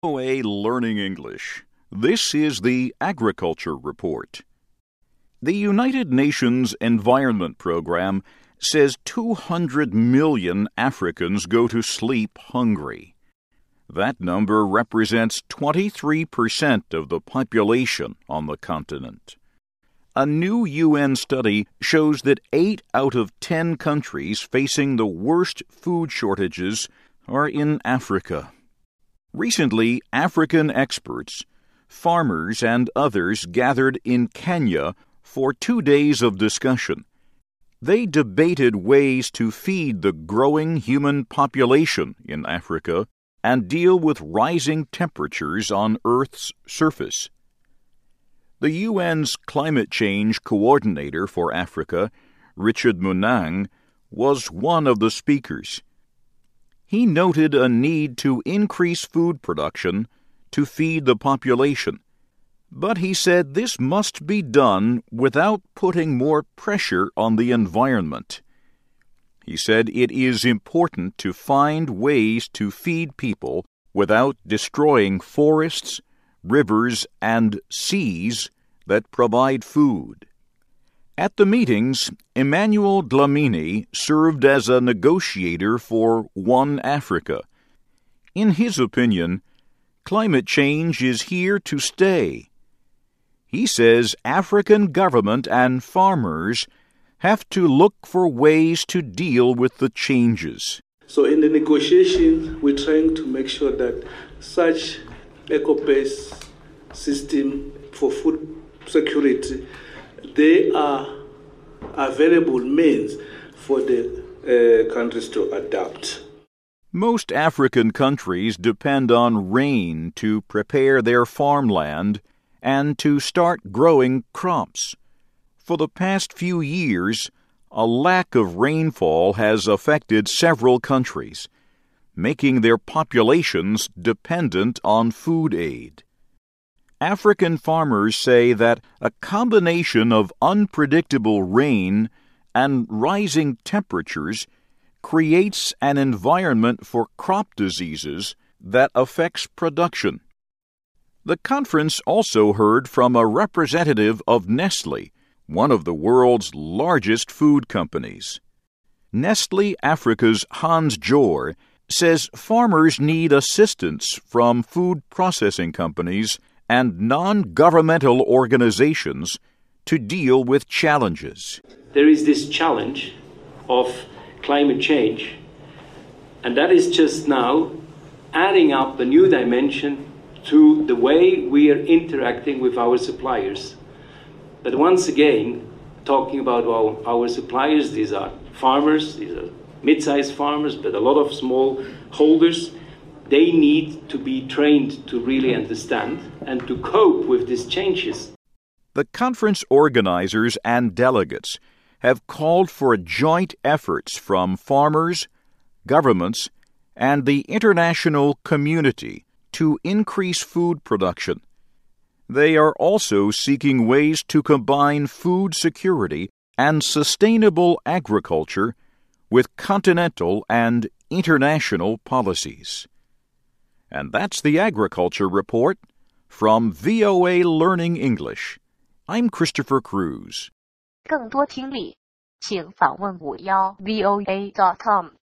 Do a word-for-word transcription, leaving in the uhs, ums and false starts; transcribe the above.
V O A Learning English. This is the Agriculture Report. The United Nations Environment Program says two hundred million Africans go to sleep hungry. That number represents twenty-three percent of the population on the continent. A new U N study shows that eight out of ten countries facing the worst food shortages are in Africa. Recently, African experts, farmers, and others gathered in Kenya for two days of discussion. They debated ways to feed the growing human population in Africa and deal with rising temperatures on Earth's surface. The U N's Climate Change Coordinator for Africa, Richard Munang, was one of the speakers. He noted a need to increase food production to feed the population, but he said this must be done without putting more pressure on the environment. He said it is important to find ways to feed people without destroying forests, rivers, and seas that provide food. At the meetings, Emmanuel Dlamini served as a negotiator for One Africa. In his opinion, climate change is here to stay. He says African government and farmers have to look for ways to deal with the changes. So in the negotiations, we're trying to make sure that such eco-based system for food security, they are available means for the uh, countries to adapt. Most African countries depend on rain to prepare their farmland and to start growing crops. For the past few years, a lack of rainfall has affected several countries, making their populations dependent on food aid. African farmers say that a combination of unpredictable rain and rising temperatures creates an environment for crop diseases that affects production. The conference also heard from a representative of Nestlé, one of the world's largest food companies. Nestlé Africa's Hans Jor says farmers need assistance from food processing companies and non-governmental organizations to deal with challenges. There is this challenge of climate change, and that is just now adding up a new dimension to the way we are interacting with our suppliers. But once again, talking about our, our suppliers, these are farmers, these are mid-sized farmers, but a lot of small holders. They need to be trained to really understand and to cope with these changes. The conference organizers and delegates have called for joint efforts from farmers, governments, and the international community to increase food production. They are also seeking ways to combine food security and sustainable agriculture with continental and international policies. And that's the Agriculture Report from V O A Learning English. I'm Christopher Cruz. 更多听力，请访问五幺 V O A dot com。